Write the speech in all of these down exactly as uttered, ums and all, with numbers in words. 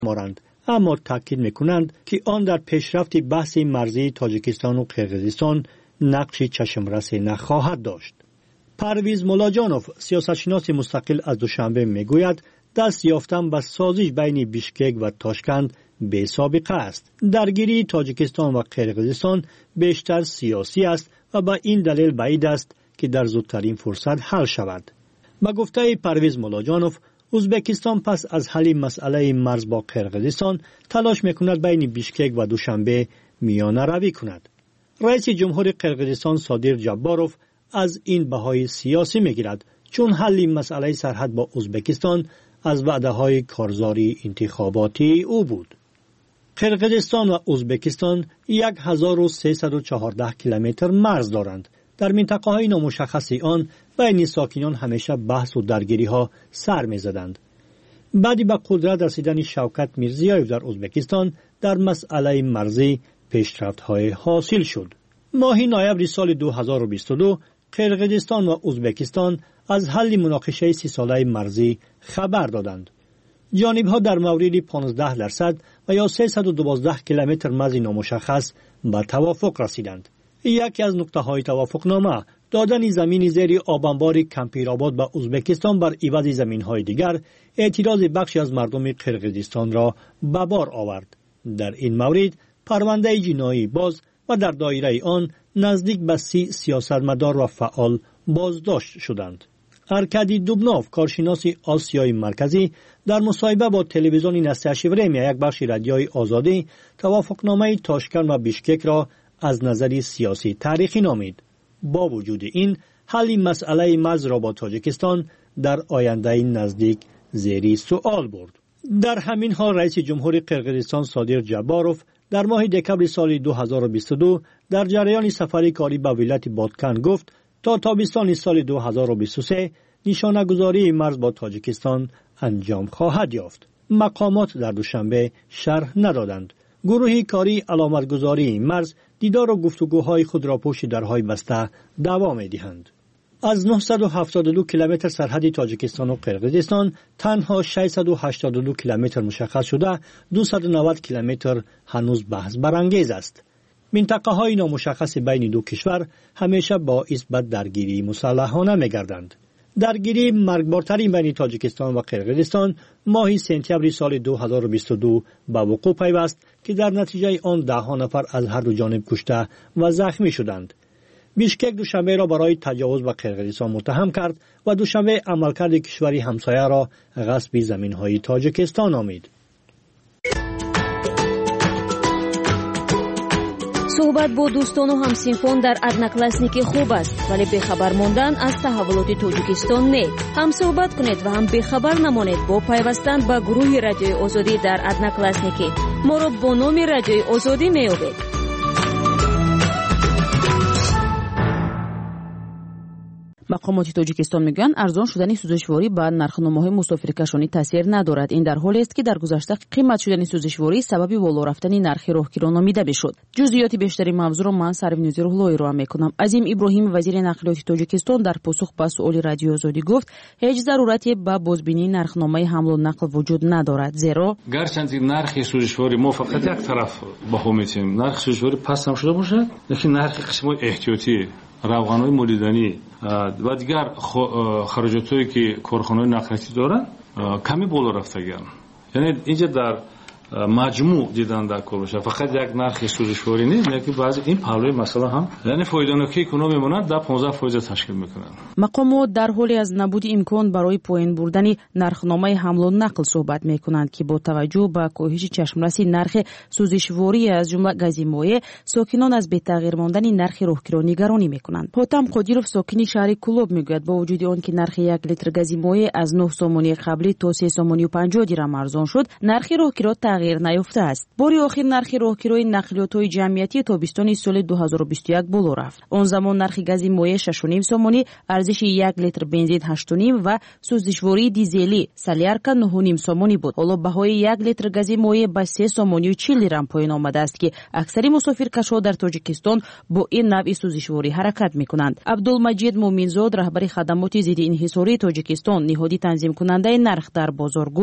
مارند، اما تاکید میکنند که آن در پیشرفت بحث مرزی تاجیکستان و قرقیزستان نقشی چشمرس نخواهد داشت. پرویز مولاجانوف، سیاستشناس مستقل از دوشنبه میگوید دست یافتن به سازش بین بیشکک و تاشکند بی سابقه است. درگیری تاجیکستان و قرقیزستان بیشتر سیاسی است و به این دلیل بعید است که در زودترین فرصت حل شود. با گفته پرویز مولاجانوف، ازبکستان پس از حل مسئله مرز با قرقیزستان تلاش میکند بین بیشکک و دوشنبه میانه روی کند. رئیس جمهور قرقیزستان صادق جباروف از این بهای سیاسی میگیرد، چون حل مسئله سرحد با ازبکستان از وعده‌های کارزاری انتخاباتی او بود. قرقیزستان و ازبکستان هزار و سیصد و چهارده کیلومتر مرز دارند. در منطقه‌های نامشخص آن بین ساکنان همیشه بحث و درگیری‌ها سر می‌زدند. بعد به قدرت رسیدن شوکت میرزیایف در ازبکستان در مسئله مرزی پیشرفت‌های حاصل شد. ماه نوامبر سال دو هزار و بیست و دو قرقیزستان و ازبکستان از حل مناقشه سی ساله مرزی خبر دادند. جانب‌ها در مورد پانزده درصد و یا سیصد و دوازده کیلومتر مرز نامشخص به توافق رسیدند. یکی از نقطه‌های توافقنامه دادن زمین زیر آبانبار کمپیرآباد به ازبکستان بر عوض زمین‌های دیگر اعتراض بخشی از مردم قرقیزستان را به بار آورد. در این مورد پرونده جنایی باز و در دایره آن نزدیک به سی سیاستمدار و فعال بازداشت شدند. ارکادی دوبنوف، کارشناس آسیای مرکزی، در مصاحبه با تلویزیون نستیاش ورمیا یک بخش رادیوی آزادی توافقنامه تاشکند و بیشکک را از نظر سیاسی تاریخی نامید. با وجود این، حل مسئله مرز را با تاجیکستان در آینده نزدیک زیر سوال برد. در همین حال رئیس جمهور قرقیزستان صادق جباروف در ماه دکمبر سال دو هزار و بیست و دو در جریان سفری کاری به ولایت بادکن گفت تا تابستان سال دو هزار و بیست و سه نشانه‌گذاری مرز با تاجیکستان انجام خواهد یافت. مقامات در دوشنبه شرح ندادند. گروه کاری علامتگذاری مرز دیدار و گفتگوهای خود را پشت درهای بسته دوام می‌دهند. از نهصد و هفتاد و دو کیلومتر سرحد تاجیکستان و قرقیزستان تنها ششصد و هشتاد و دو کیلومتر مشخص شده، دویست و نود کیلومتر هنوز بحث برانگیز است. منطقه های نامشخص بین دو کشور همیشه باعث به درگیری مسلحانه می‌گردند. درگیری مرگبارترین بین تاجیکستان و قرقیزستان ماه سپتامبر سال دو هزار و بیست و دو به وقوع پیوست که در نتیجه آن ده ها نفر از هر دو جانب کشته و زخمی شدند. بیشکک دوشنبه را برای تجاوز به قرقیزستان متهم کرد و دوشنبه عملکرد کشوری همسایه را غصب زمین‌های تاجیکستان نامید. صحبت با دوستان و همسینفون در одноклассники خوب است، ولی بخبر ماندن از تحولات تاجیکستان نه. هم صحبت کنید و هم بخبر نمانید با پیوستن به گروه رادیوی آزادی در одноклассники. ما را با نام رادیوی آزادی میابید. مقامات تاجیکستان میگن ارزان شدن سوزشواری به نرخنامه‌های مسافرکشانی تاثیر ندارد. این در حالی است که در گذشته قیمت شدن سوزشواری سبب بالا رفتن نرخ راهگیران نامیده میشد. جزئیات بیشتری موضوع را من سروینوز روحلوی رو میکنم. عظیم ابراهیم وزیر نقلیات تاجیکستان در پاسخ به سؤال رادیو آزادی گفت هیچ ضرورتی به بازبینی نرخنامه حمل و نقل وجود ندارد، زیرا گرچند نرخ سوزشواری ما فقط یک طرف بها میتیم نرخ سوزشواری پست هم شده باشه، لیکن نرخ قسمت احتیاطی روغن‌های مولیدنی و دیگر خراجات‌هایی که کارخانه‌های نقلیاتی دارند کمی بالا رفتگان. یعنی اینجا در مجموع دیدن در کار باشه، فقط یک نرخ سوزشواری نیست، بلکه بعضی این پهلوی مسئله هم یعنی فایده‌ناکی اکونومی میمونند در پانزده درصد تشکیل میکنند. مقامات در حالی از نبود امکان برای پایین بردن نرخنامه حمل و نقل صحبت میکنند که با توجه به کاهش چشمرسی نرخ سوزشواری از جمله گازی مایع، ساکنان از بی‌تغییر ماندن نرخ راهگیران نگرانی میکنند. حاتم قادیروف ساکن شهر کلوب میگوید با وجود آن که نرخ یک لیتر گازی مایع از نه سومانی قبلی تا سه سومانی و پنجاه درهم ارزان شد، نرخ راهگیران تغییر نیافته است. باری آخر نرخ راهگیرای نقلیات‌های جمعیتی تابستان سال دو هزار و بیست و یک بالا رفت. آن زمان نرخ گاز مایع شش و نیم سومانی، ارزش یک لیتر بنزین هشت و نیم و سوزشواری دیزلی سالیارکا نه و نیم سومانی بود. حالا بهای یک لیتر گاز مایع به سه سومانی و چهل درهم پایین آمده است که اکثر مسافرکش‌ها در تاجیکستان با این نوع سوزشواری حرکت می‌کنند. عبدالمجید مومنزاد رهبر خدمات ضد انحصاری تاجیکستان نهادی تنظیم کننده نرخ در بازار گفت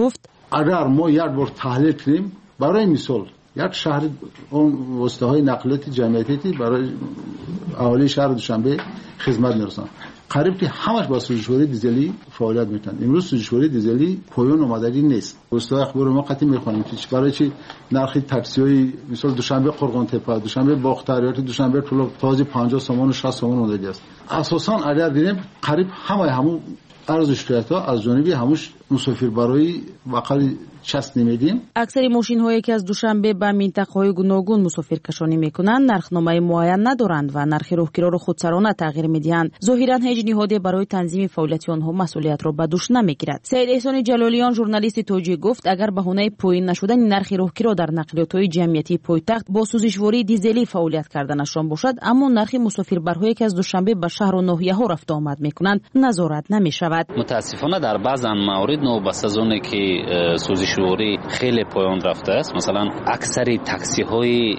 اگر ما یک بار تحلیل کنیم، برای مثال یک شهر اون واسطه‌های نقلیاتی جمعیتی برای اهالی شهر دوشنبه خدمت می‌رسند، قریب که همش با سوزشواری دیزلی فعالیت میکنند. امروز سوزشواری دیزلی پایان آمدگی نیست. واسطه اخبار ما قطعی میخوانیم که برای چی نرخ تاکسی‌های مثلا دوشنبه قرغان تپه، دوشنبه باختر، دوشنبه طلب تازه پنجاه تومان و شصت تومان آمدگی است. اساساً اگر دیدیم قریب همه همون عرض شکایت‌ها از جانب هموش مسافر برای وقال چست نمیدیم. اکثر ماشین‌هایی که از دوشنبه به منطقه‌های گوناگون مسافر کشانی میکنند نرخنامه معین ندارند و نرخ راهگیرا را خودسرانه تغییر میدهند. ظاهراً هیچ نهادی برای تنظیم فعالیت آنها مسئولیت را به دوش نمیگیرد. سید احسان جلالیان ژورنالیست توجیه گفت اگر بهانه پایین نشدن نرخ راهگیرا در نقلیات‌های جمعیتی پایتخت با سوزشواری دیزلی فعالیت کردنشان باشد، اما نرخ مسافربرهایی که از دوشنبه به شهر و ناحیه‌ها رفت آمد میکنند نظارت نمیشود. متاسفانه در بعضی موارد نوبت از اون که سوزشواری خیلی پایان رفته است، مثلا اکثر تاکسی های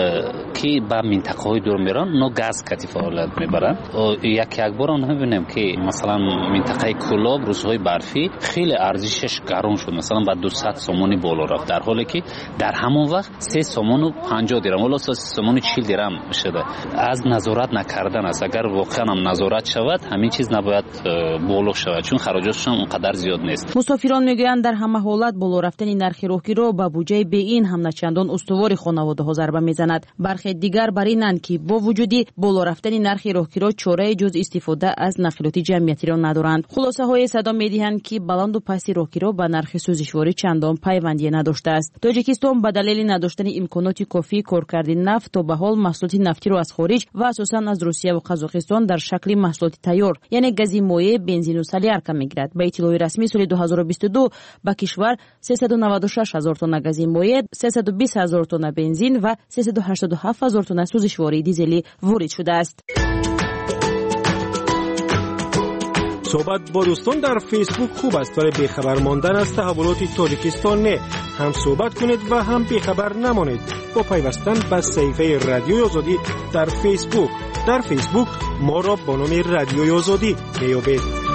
که به منطقه های دور میرن نو گاز کتی فعالیت میبرن. یک یک بار اون میبینیم که مثلا منطقه کلاب روزهای برفی خیلی ارزشش گران شد، مثلا با دویست تومانی بالا رفت، در حالی که در همون وقت سه تومان و پنجاه درهم ولی سه تومان و چهل درهم شده. از نظارت نکردن است. اگر واقعا هم نظارت شود همین چیز نباید بالا شود، چون خراجاتش هم اونقدر زیاد نیست. مسافران میگویند در همه حالت بالا رفتن نرخ راهگیرا به بودجه به این هم نچندان استوار خانواده‌ها ضربه میزند. برخی دیگر بر اینند که با وجودی بالا رفتن نرخ راهگیرا چاره جز استفاده از نقلیات جمعیتی را ندارند. خلاصه های صدا میدهند که بلند و پست راهگیرا به نرخ سوزشواری چندان پیوندی نداشته است. تاجیکستان به دلیل نداشتن امکانات کافی کارکرد نفت تا به حال محصولات نفتی را از خارج و اساساً از روسیه و قزاقستان در شکل محصولات تیار یعنی گاز مایع، بنزین و سلیارکا میگیرد. به اطلاع رسمی سال دو هزار و بیست و دو به کشور سیصد و نود و شش هزار تن گاز مایع، سیصد و بیست هزار تن بنزین و سیصد و هشتاد و هفت هزار تن سوزشواری دیزلی وارد شده است. صحبت با دوستان در فیسبوک خوب است، ولی بیخبر ماندن از تحولات تاجیکستان نه. هم صحبت کنید و هم بیخبر نمانید با پیوستن به صفحه رادیوی آزادی در فیسبوک. در فیسبوک ما را با نام رادیوی آزادی میابید.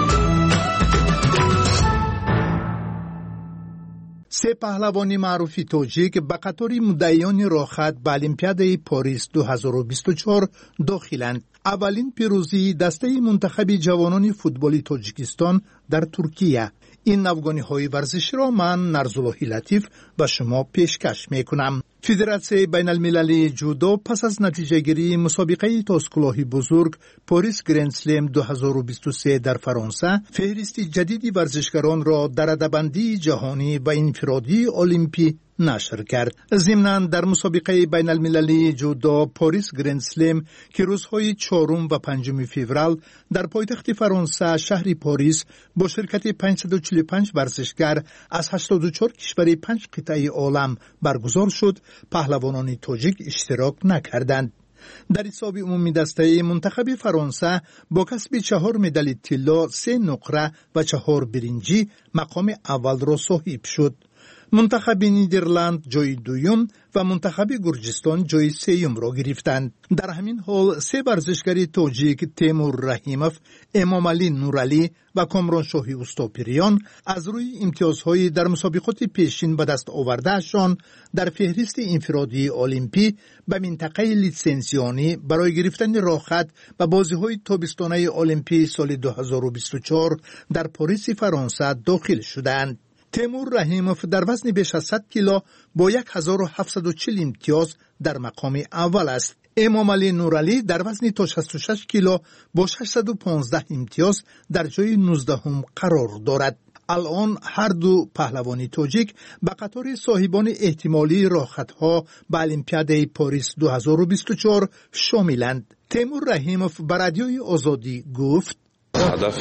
سه پهلوانی معروف تاجیک به قطار مدعیان راهخط به المپیاد پاریس دو هزار و بیست و چهار داخلند. اولین پیروزی دسته منتخب جوانان فوتبال تاجیکستان در ترکیه. این نوگانی های ورزشی را من نرزاللهی لطیف به شما پیشکش می کنم. فدراسیون بین المللی جودو پس از نتیجه گیری مسابقه تاسکلاهی بزرگ پاریس گرند اسلم دو هزار و بیست و سه در فرانسه فهرست جدیدی ورزشکاران را در رده‌بندی جهانی و انفرادی المپی نشر کرد. ضمناً در مسابقه بین المللی جودو پاریس گرند اسلم که روزهای چهارم و پنجم فوریه در پایتخت فرانسه شهر پاریس با شرکت پانصد و چهل و پنج ورزشکار از هشتاد و چهار کشور پنج قطعه عالم برگزار شد، پهلوانان تاجیک اشتراک نکردند. در حساب عمومی دسته منتخب فرانسه با کسب چهار مدال طلا، سه نقره و چهار برنجی مقام اول را صاحب شد. منتخب نیدرلند جای دوم و منتخب گرجستان جای سوم را گرفتند. در همین حال سه ورزشکار تاجیک تیمور رحیموف، امام علی نورعلی و کامرانشاهی اوستاپریان از روی امتیازهای در مسابقات پیشین به دست آوردهشان در فهرست انفرادی المپی به منطقه لیسنسیانی برای گرفتن راهخط به بازی‌های تابستانه المپی سال دو هزار و بیست و چهار در پاریس فرانسه داخل شدند. تیمور رحیموف در وزن بیش از صد کیلو با هزار و هفتصد و چهل امتیاز در مقام اول است. امام علی نورعلی در وزن تا شصت و شش کیلو با ششصد و پانزده امتیاز در جای نوزدهم قرار دارد. الان هر دو پهلوانی تاجیک به قطار صاحبان احتمالی راهخطها به المپیاد پاریس دو هزار و بیست و چهار شاملند. تیمور رحیموف به رادیوی آزادی گفت: هدف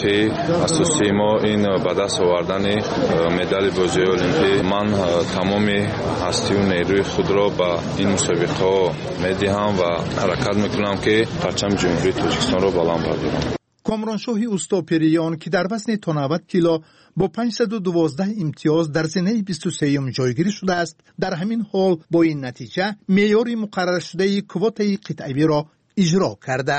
اساسی ما این به دست آوردن مدال بازی المپی. من تمام هستی و نیروی خود را به این مسابقه میدهم و حرکت میکنم که پرچم جمهوری تاجیکستان را بلند بردارم. کامرانشاهی اوستاپریان که در وزن تا نود کیلو با پانصد و دوازده امتیاز در زنه بیست و سوم جایگیری شده است، در همین حال با این نتیجه معیار مقرر شده کوتای قطعی را اجرا کرده است.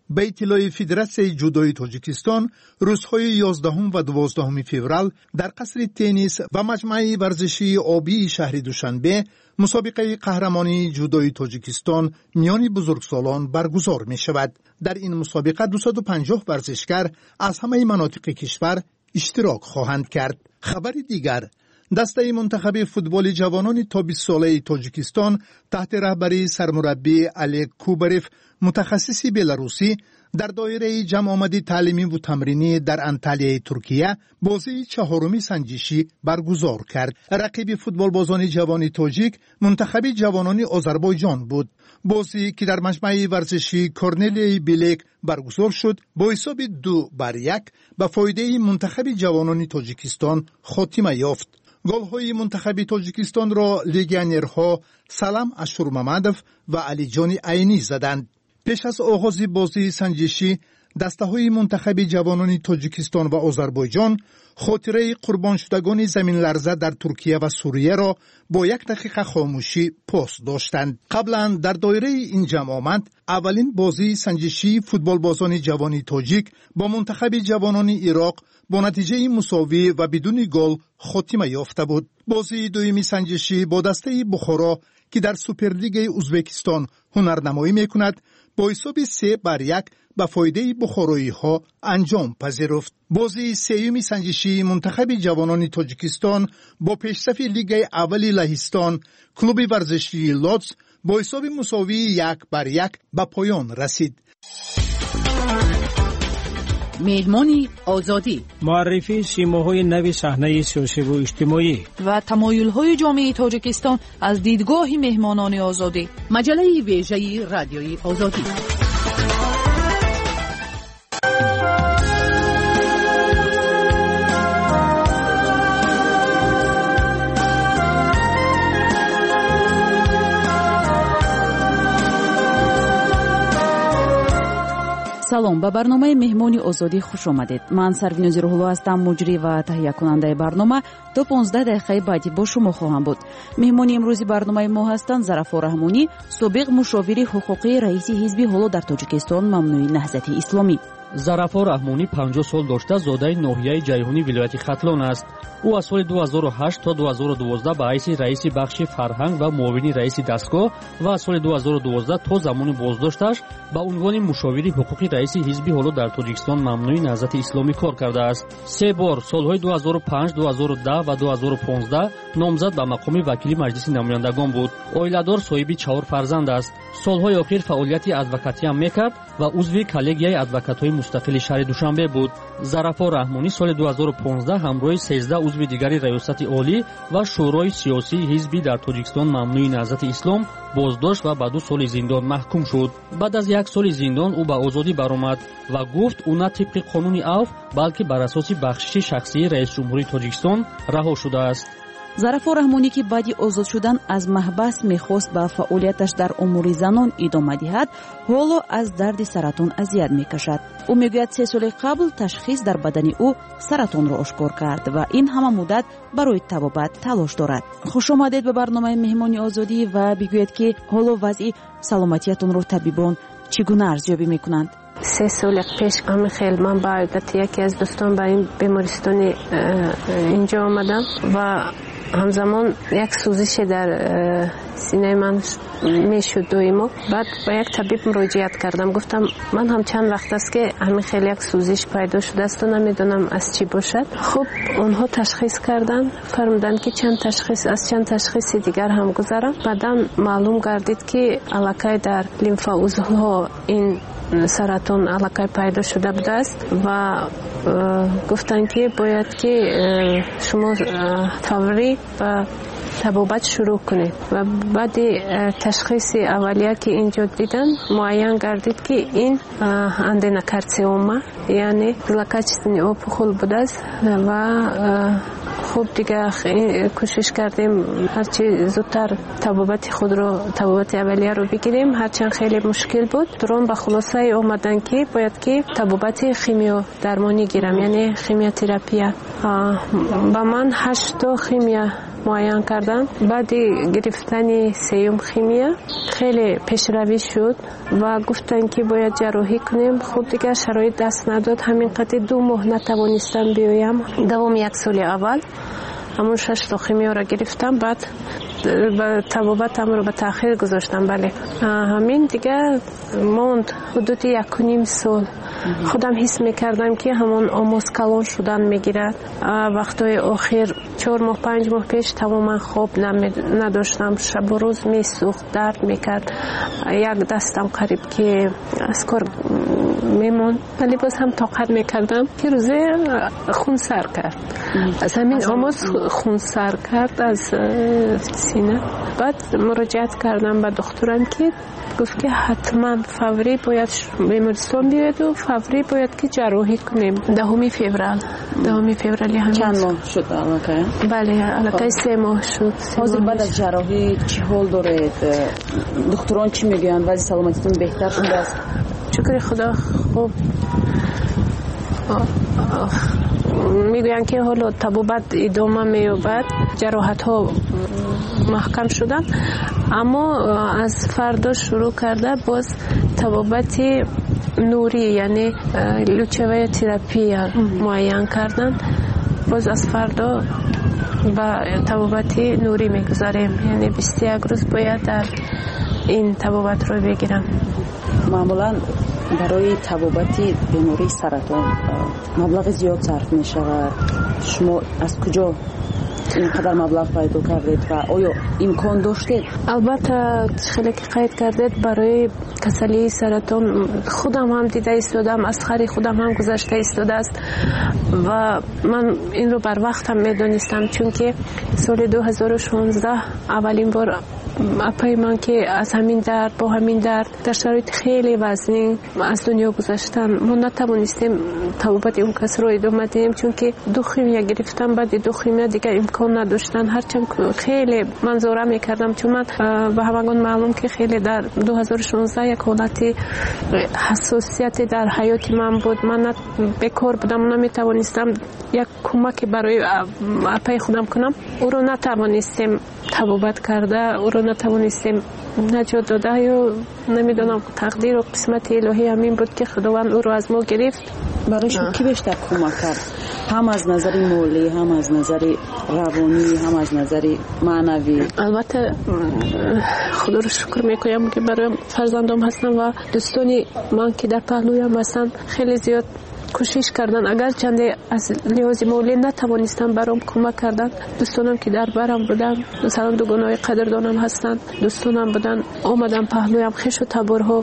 به اطلاع فدراسیون جودوی تاجیکستان روزهای یازدهم و دوازدهم فوریه در قصر تنیس و مجمع ورزشی آبی شهر دوشنبه مسابقه قهرمانی جودوی تاجیکستان میان بزرگسالان برگزار می شود. در این مسابقه دویست و پنجاه ورزشکار از همه مناطق کشور اشتراک خواهند کرد. خبر دیگر، دسته منتخب فوتبال جوانان تا بیست ساله تاجیکستان تحت رهبری سرمربی الک کوبرف متخصص بلاروسی در دایره جمع آمدی تعلیمی و تمرینی در انطالیای ترکیه بازی چهارمی سنجشی برگزار کرد. رقیب فوتبال بازان جوان تاجیک منتخب جوانان آذربایجان بود. بازی که در مجمع ورزشی کورنلیای بیلک برگزار شد با حساب دو بر یک به فایده منتخب جوانان تاجیکستان خاتمه یافت. گل‌های منتخب تاجیکستان را لیگیونرها سلام اشورمامدوف و علی جان عینی زدند. پیش از آغاز بازی سنجشی دسته‌های منتخب جوانان تاجیکستان و آذربایجان خاطره قربان شدگان زمین لرزه در ترکیه و سوریه را با یک دقیقه خاموشی پاس داشتند. قبلا در دایره این جمع آمد اولین بازی سنجشی فوتبال بازان جوان تاجیک با منتخب جوانان عراق با نتیجه مساوی و بدون گل خاتمه یافته بود. بازی دومی سنجشی با دسته بخارا که در سوپرلیگ ازبکستان هنرنمایی میکند با حساب سه بر یک به فایده بخارایی ها انجام پذیرفت. بازی سوم سنجشی منتخب جوانان تاجیکستان با پیشرفت لیگ اول لهستان کلوب ورزشی لودز با حساب مساوی یک بر یک به پایان رسید. مهمانی آزادی، معرفی سیماهای نو صحنه سیاسی و اجتماعی و تمایل‌های جامعه تاجیکستان از دیدگاه مهمانان آزادی. مجله ویژه رادیوی آزادی. салом, ба барномаи меҳмони озодӣ хуш омадед. ман сарвинози рӯҳулло ҳастам, муҷрӣ ва таҳиякунандаи барнома. то понздаҳ дақиқаи баъдӣ бо шумо хоҳам буд. меҳмони имрӯзи барномаи мо ҳастанд Зарафо Раҳмонӣ, собиқ мушовири ҳуқуқии раиси ҳизби ҳоло дар Тоҷикистон мамнӯи Наҳзати Исломӣ. Зарафо Раҳмонӣ панҷоҳ сол дошта зодаи ноҳияи Ҷайҳунӣ вилояти Хатлон аст. ӯ аз соли ду ҳазору ҳашт то ду ҳазору дувоздаҳ ба ҳайси раиси бахши фарҳанг ва муовини раиси дастгоҳ ва аз соли ду ҳазору дувоздаҳ то замони боздошташ ба унвони мушовири ҳуқуқи раиси ҳизби ҳоло дар Тоҷикистон мамнӯи Наҳзати Исломӣ кор кардааст. се бор солҳои ду ҳазору панҷ, ду ҳазору даҳ ва ду ҳазору понздаҳ номзад ба мақоми вакили маҷлиси намояндагон буд. Оиладор, соҳиби чаҳор фарзанд аст. солҳои охир фаъолияти адвокатиам мекард ва узви коллегияи адвокатҳои мустақили шаҳри Душанбе буд. Зарафо Раҳмонӣ соли ду ҳазору понздаҳ ҳамроҳи сездаҳ узви дигари раёсати олӣ ва шӯрои сиёсии ҳизби дар Тоҷикистон мамнӯи Наҳзати Ислом боздошт ва ба ду соли зиндон маҳкум шуд. баъд аз як соли зиндон ӯ ба озодӣ баромад ва гуфт ӯ на тибқи қонуни Авф, балки бар асоси бахшиши шахсии раисҷумҳурии Тоҷикистон раҳо шудааст. Зарафо Раҳмонӣ ки баъди озод шудан аз маҳбас мехост ба фаъолияташ дар умури занон идома диҳад, ҳоло аз дарди саратон азият мекашад. ӯ мегӯяд се соли қабл ташхис дар бадани ӯ саратонро ошкор кард ва ин ҳама муддат барои табобат талош дорад. хушомадед ба барномаи меҳмони озодӣ ва бигӯед ки ҳоло вазъи саломатиятонро табибон чӣ гуна арзёбӣ мекунанд? سه سال پیش همین خیلی من با عادت یکی از دوستان با این بیمارستان اینجا آمدم و همزمان یک سوزش در سینه من میشد دویمو. بعد با یک طبیب مراجعت کردم، گفتم من هم چند وقت است که همین خیلی یک سوزش پیدا شده است و نمیدونم از چی باشد. خب اونها تشخیص کردن، فرمودن که چند تشخیص از چند تشخیص دیگر هم گذارم. بعدم معلوم گردید که علاقه در لیمفا عضوها این سرطان علاقه پیدا شده بوده است و گفتن که باید که شما فوری و تبابت شروع کنید. و بعد تشخیص اولیه که اینجا دیدن معین گردید که این اندنوکارسینوما یعنی زلکاچستانی اوپخول بوده است و خوب دیگه کوشش کردیم هرچی زودتر تبابت خود رو تبابت اولیه رو بگیریم، هرچند خیلی مشکل بود. درون به خلاصه اومدن که باید که تبابت خیمیو درمانی گیرم، یعنی خیمیوتراپی. با من هشت تا خیمیا معاین کردن. بعد گرفتن سیوم خیمیا خیلی پیشروی شد و گفتن که باید جراحی کنیم. خب دیگه شرایط دست نداد، همین قدر دو ماه نتوانستم بیایم. دوام یک سال اول همون شش تا خیمیا را گرفتم، بعد طبابتم رو به تأخیر گذاشتم. بله همین دیگه موند حدود یک و نیم سال. خودم حس میکردم که همون آموز کلان شدن میگیرد. وقتای آخر چهار ماه پنج ماه پیش تماما خواب نداشتم، شب و روز میسوخت، درد میکرد، یک دستم قریب که از کار میمون، ولی باز هم طاقت میکردم. که روزه خون سر کرد، از همین آموز خون سر کرد از سینه. بعد مراجعت کردم به دکترم که گفت که حتما فوری باید بیمارستان بیاید و فوری باید که جراحی کنیم. دهم فوریه دهم فوریه همین. چند ماه شد الان؟ بله الان سه ماه شد. حاضر بعد از جراحی چی حال دارید؟ دکتران چی میگن؟ وضع سلامتیتون بهتر شده است؟ شکر خدا. خوب میگوین که حالا طبابت ادامه مییابد، جراحت ها محکم شدن، اما از فردا شروع کرده باز طبابت نوری یعنی لوچوه تراپی معین کردن. باز از فردا با طبابت نوری میگذاریم، یعنی بیست و یک روز باید در این طبابت رو بگیرم. معمولا برای طبابت بیماری سرطان مبلغ زیاد صرف می شود. شما از کجا اینقدر مبلغ پیدا کردید و آیا امکان داشتید؟ البته خیلی که قید کردید برای کسلی سرطان خودم هم دیده ایستادم، از خری خودم هم گذشته ایستاده است و من این رو بر وقت هم میدونستم، چون که سال دو هزار و شانزده اولین بار اپای من که از همین درد با همین درد در شرایط خیلی وزنی از دنیا گذاشتن، ما نتوانستیم طبابت اون کس رو ادامه دهیم، چون که دو خیمیا گرفتم. بعد دو خیمیا دیگه امکان نداشتن، هرچند خیلی منظوره میکردم، چون من به همگان معلوم که خیلی در دو هزار و شانزده یک حالت حساسیت در حیات من بود. من بیکار بودم، نمیتوانستم یک کمک برای اپای خودم کنم. او رو نتوانستیم طبابت کرده، او رو نتوانستیم نجات داده، یا نمیدونم تقدیر و قسمت الهی همین بود که خداوند او رو از ما گرفت. برای شما کی بیشتر کمک کرد؟ هم از نظر مالی، هم از نظر روانی، هم از نظر معنوی؟ البته خدا رو شکر میکنم که برای فرزندام هستم و دوستانی من که در پهلویم هستن خیلی زیاد کوشش کردن. اگر چنده از لحاظ مالی نتوانستم برام کمک کردن، دوستانم که در برم بودن، مثلا دوگانای قدردانم هستن، دوستانم بودن آمدن پهلویم، خش و تبرها،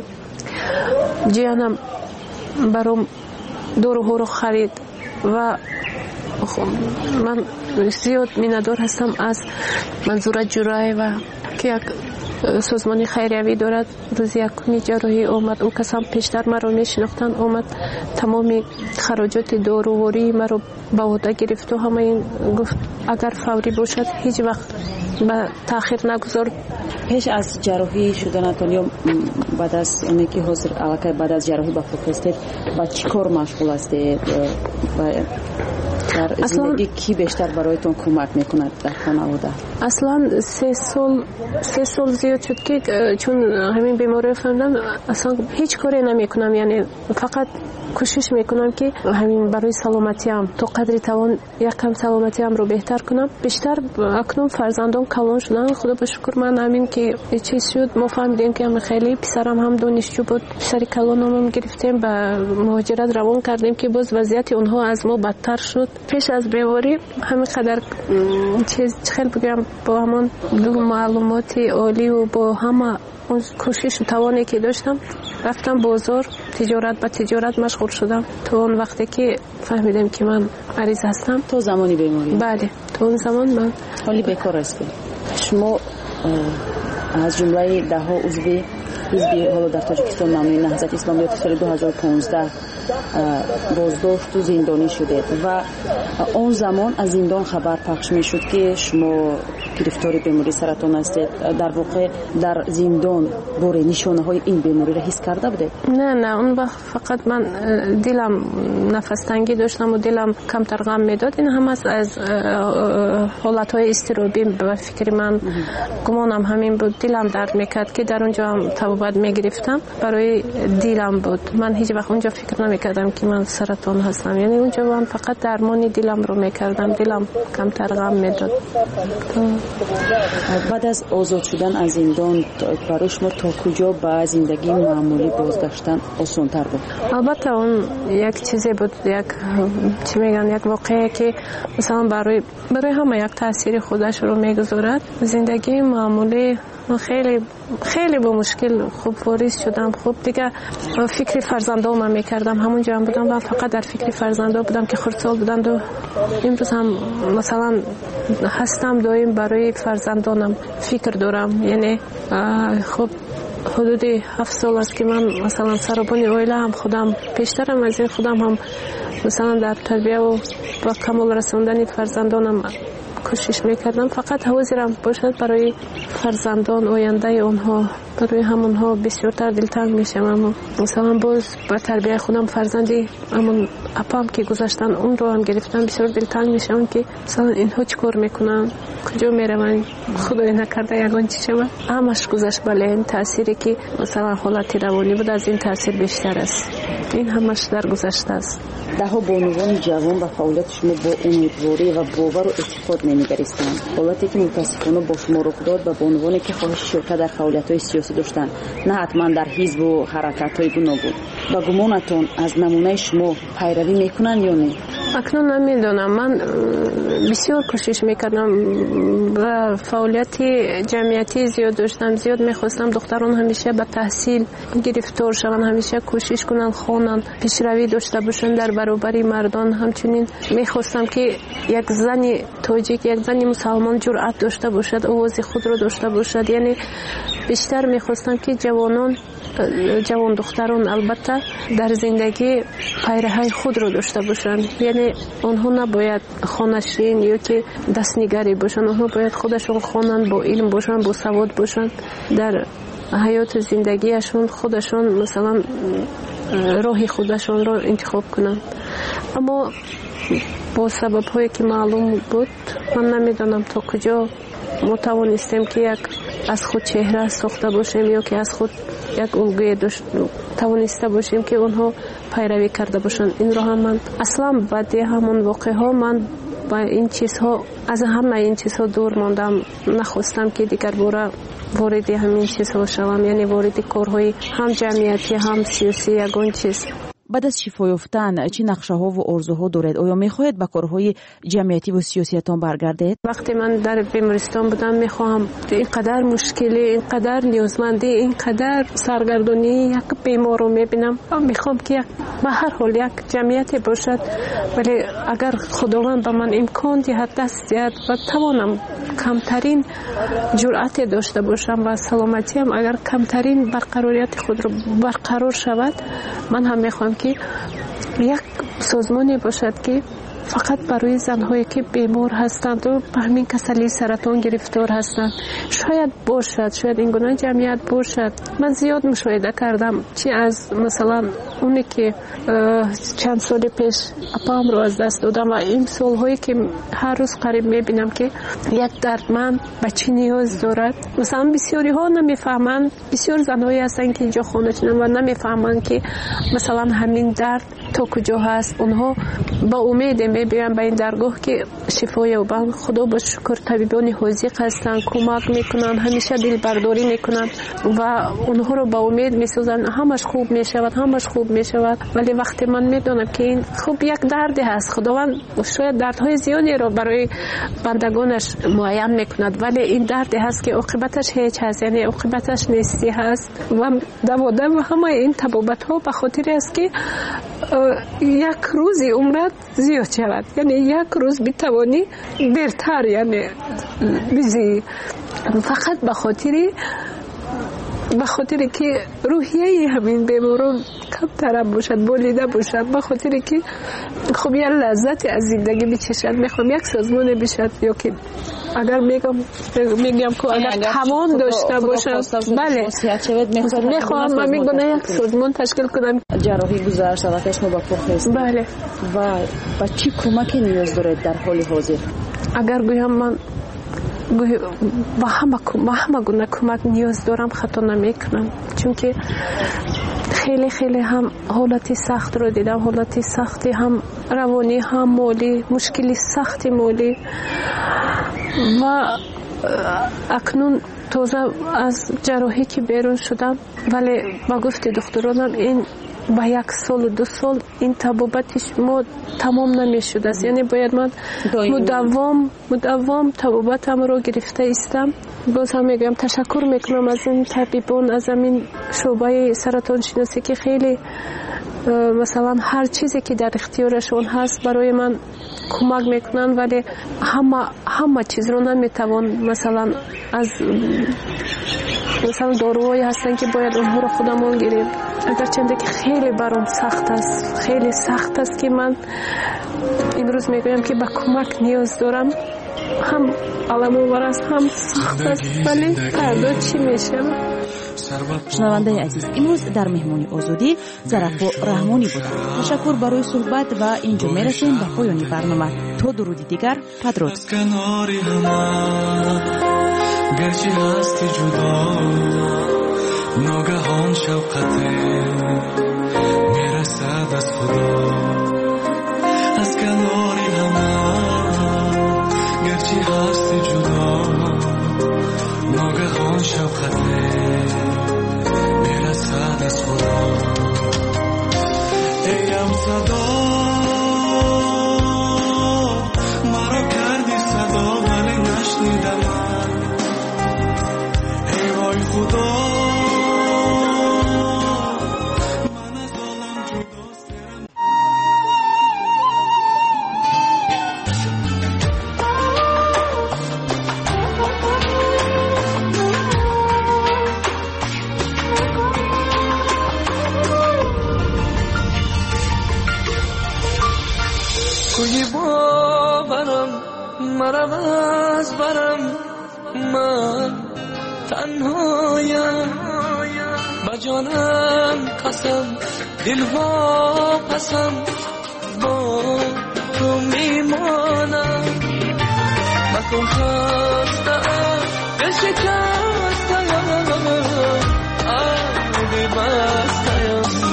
جیانم برام دور و هورو خرید و من زیاد میندار هستم از منظور جرای و که یک سازمانی خیریوی دارد. روز یکمی جراحی آمد، او کسان پیشتر مرا میشناختن، آمد تمامی خراجات داروواری مرا به عهده گرفت و همه این گفت اگر فوری باشد هیچ وقت به تاخیر نگذار. پیش از جراحی شدنتون یا بعد از اینه که حاضر علاقه بعد از جراحی با خود هستید و چی کار مشغول هستید و در زندگی کی بیشتر برایتون کمک میکند در خانواده؟ اصلا سه سال سه سال زیاد شد که چون همین بیماری فهمیدم اصلا هیچ کاری نمیکنم، یعنی فقط کوشش میکنم که همین برای سلامتیم تا قدری توان یک کم سلامتیم رو بهتر کنم. بیشتر اکنون فرزندان کلان شدن، خدا به شکر. من همین که چیز شد ما فهمیدیم که هم خیلی پسرم هم دانشجو بود، پسر کلانم گرفتیم به مهاجرت روان کردیم که باز وضعیت اونها از ما بدتر شد. پیش از بیماری همین قدر چیز خیلی بگم با همون معلومات عالی و با همه اون کوشش و توانی که داشتم رفتم بازار، تجارت به تجارت مشغول شدم تا اون وقتی که فهمیدم که من مریض هستم. تو زمانی بیماری؟ بله تو اون زمان من حالی بیکار هستم. شما از جمله ده ها عضو حزب حالا در تاجیکستان نامی نهضت اسلامیت سال دو هزار و پانزده بازداشت و زندانی شده و اون زمان از زندان خبر پخش می شد که شما گرفتاری بیماری سرطان هستید، در واقع در زندان بوری نشانه های این بیماری را حس کرده بودید؟ نه نه اون وقت فقط من دلم نفس تنگی داشتم و دلم کمتر غم میداد. این هم از از حالت های استرابی به فکر من گمانم همین بود. دلم درد میکرد که در اونجا هم تبابت میگرفتم، برای دلم بود. من هیچ وقت اونجا فکر نمیکردم که من سرطان هستم. یعنی اونجا من فقط درمانی دلم رو میکردم، دلم کمتر غم میداد. بعد از آزاد شدن از زندان برای شما تا کجا به زندگی معمولی بازگشتن آسان تر بود؟ البته اون یک چیزی بود، یک چی میگن، یک واقعه که مثلا برای برای همه یک تاثیر خودش رو میگذارد. زندگی معمولی خیلی خیلی با مشکل خوب واریز شدم. خوب دیگه فکر فرزندانم میکردم، همونجا هم بودم و فقط در فکر فرزندان بودم که خردسال بودند و امروز هم مثلا هستم دایم برای فرزندانم فکر دارم. یعنی خب حدود هفت سال است که من مثلا سربان اویله هم خودم پیشترم از این خودم هم مثلا در تربیه و با کمال رسوندن فرزندانم کوشش میکردم. فقط حوضیرم باشد برای فرزندان آینده اونها، برای همونها بسیارتر دلتنگ میشم. مثلا باز با تربیه خودم فرزندی همون اپام که گذاشتن اون رو هم گرفتم، بسیار دلتنگ میشم که مثلا اینها چی کار میکنن، کجا میرون، خدای نکرده یگان چی شود. همش گذشت. بله این تأثیری که مثلا حالت روانی بود از این تأثیر بیشتر است. این همش در گذشته است. ده ها بانوان جوان و فعالیت شما با امیدواری و باور و اعتقاد نمیگریستند، حالتی که متاسفانه با شما رخ داد و بانوانی که خواهش شرکت در فعالیت‌های سیاسی داشتند، نه حتما در حزب و حرکت‌های گوناگون. با گمانتون از نمونه شما پیروی میکنند یا نه؟ اکنون نمیدونم. من بسیار کوشش میکردم و فعالیت جمعیتی زیاد داشتم، زیاد میخواستم دختران همیشه به تحصیل گرفتار شوند، همیشه کوشش کنن خوانن، پیشروی داشته باشن در برابر مردان. همچنین میخواستم که یک زن تاجیک، یک زن مسلمان جرأت داشته باشد، آواز خود رو داشته باشد. یعنی بیشتر میخواستم که جوانان جوان دختران البته در زندگی پیرهای خود رو داشته باشند. یعنی آنها نباید خانشین یا که دستنگری باشند، آنها باید خودشون خوانند، با علم باشند، با سواد باشند، در حیات زندگیشون خودشون مثلا راه خودشون رو انتخاب کنند. اما با سبب هایی که معلوم بود من نمیدونم تا کجا ما توانستیم که یک از خود چهره ساخته باشیم یا که از خود یک الگوی داشت توانسته باشیم که اونها پیروی کرده باشند. این رو هم من اصلا بعد همون واقعه ها من با این چیزها از همه این چیزها دور ماندم. نخواستم که دیگر باره وارد همین چیزها شوم، یعنی وارد کارهای هم جمعیتی هم سیاسی یگان چیز. بعد از شفا یافتن چه نقشه‌ها و آرزوها دارید؟ آیا می‌خواهید به کارهای جمعیتی و سیاسیتان برگردید؟ وقتی من در بیمارستان بودم می‌خواهم اینقدر مشکلی، اینقدر نیازمندی، اینقدر سرگردانی یک بیمار رو می‌بینم، می‌خوام که به هر حال یک جمعیتی باشد. ولی اگر خداوند به من امکان دهد، دست دهد و توانم کمترین جرأت داشته باشم و سلامتیم اگر کمترین برقراریت خود رو برقرار شود، من هم می‌خوام که یک سازمانی باشد که فقط برای زنهایی که بیمار هستند و به همین کسلی سرطان گرفتار هستند شاید باشد، شاید این گونه جمعیت باشد. من زیاد مشاهده کردم چی از مثلا اونی که چند سال پیش اپام رو از دست دادم و این سالهایی که هر روز قریب میبینم که یک دردمند به چی نیاز دارد. مثلا بسیاری ها نمیفهمند، بسیار زنهایی هستند که اینجا خانه شدن و نمیفهمند که مثلا همین درد تا کجا هست. اونها با امید میبینن به این درگاه که شفای یابند. خدا با شکر طبیبان حاذق هستند، کمک میکنن، همیشه دل برداری میکنن و اونها رو با امید میسازن همش خوب میشود، همش خوب میشود. ولی وقتی من میدونم که این خوب یک دردی هست، خداوند شاید دردهای زیادی رو برای بندگانش معین میکند، ولی این دردی هست که عاقبتش هیچ هست، یعنی عاقبتش نیستی هست. و دوادم و همه این تبابت ها به خاطر است که یک روزی عمرت زیاد شود، یعنی یک روز بتوانی برتر یعنی بزی، فقط به خاطر به خاطر که روحیه همین بیماران کم طرف باشد، بولیده باشد، به خاطر که خب یه لذت از زندگی بچشد. میخوام یک سازمان بشد یا که اگر میگم میگم که اگر تمام داشته باشد، بله میخوام من میگم یک سازمان تشکیل کنم. جراحی گذشت و اسم با پخست. بله. و با چی کمکی نیاز دارید در حال حاضر؟ اگر گویم من با همه با همه گونه کمک نیاز دارم خطا نمیکنم، چون که خیلی خیلی هم حالتی سخت رو دیدم، حالتی سختی هم روانی هم مالی، مشکلی سختی مالی و اکنون تازه از جراحی که بیرون شدم، ولی با گفت دکترانم این با یک سال و دو سال این طبابتش ما تمام نمیشد است، یعنی باید من مداوم مداوم طبابتم رو گرفته استم. باز هم میگم تشکر میکنم از این طبیبان، از این شعبه سرطان شناسی که خیلی مثلا هر چیزی که در اختیارشون هست برای من کمک میکنن، ولی همه همه چیز رو نمیتوان مثلا از مثلا داروهایی هستن که باید اونها رو خودمون گیریم. اگرچه که خیلی برام سخت است، خیلی سخت است که من امروز میگویم که به کمک نیاز دارم، هم علم آور است هم سخت است، ولی فردا چی میشه؟ شنونده عزیز، امروز در مهمانی آزادی زرافا رحمانی بودند. تشکر برای صحبت و اینجا میرسیم به پایان برنامه. تا درودی دیگر، بدرود. گرچه هستی جدا ناگهان شوقت میرسد از خدا از کناری همه. گرچه هستی جدا ناگهان شوقت میرسد از خدا. ایم صدا مرا کردی صدا ولی نشنیدم. ای وای خدا کوی باورم مرم از برم، من تنهایم با جانم قسم دلها پسم با تو میمانم. مکن خستم دل شکستم آبی بستم.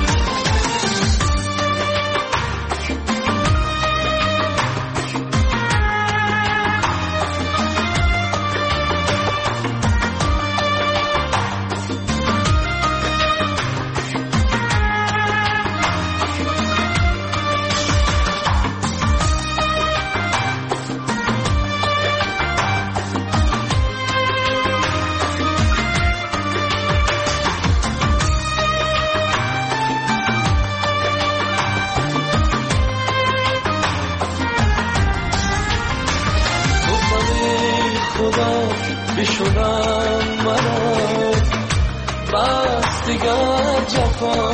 بشونم منو بس دیگر جفا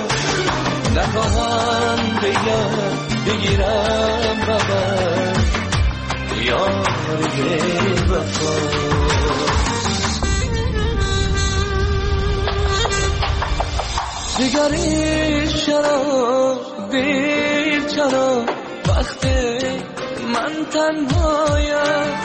نخواهم دیگر بگیرم ببر یاری وفا. دیگری چرا دیر چرا وقتی من تنهایم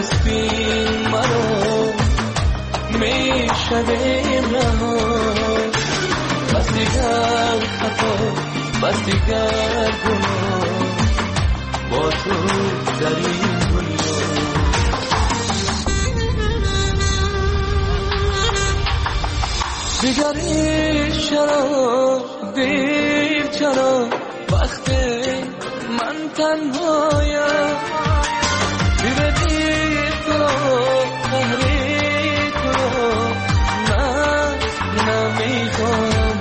از بین مرا میشویم رها بس دیگر خطا بس دیگر گناه با تو در این دنیا دیگری چرا دیر چرا وقتی من تنهایم بیردی تو را قهری تو را نه نمیخوام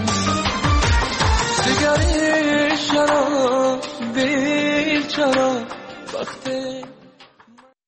دیگری چرا دیر چرا وقتی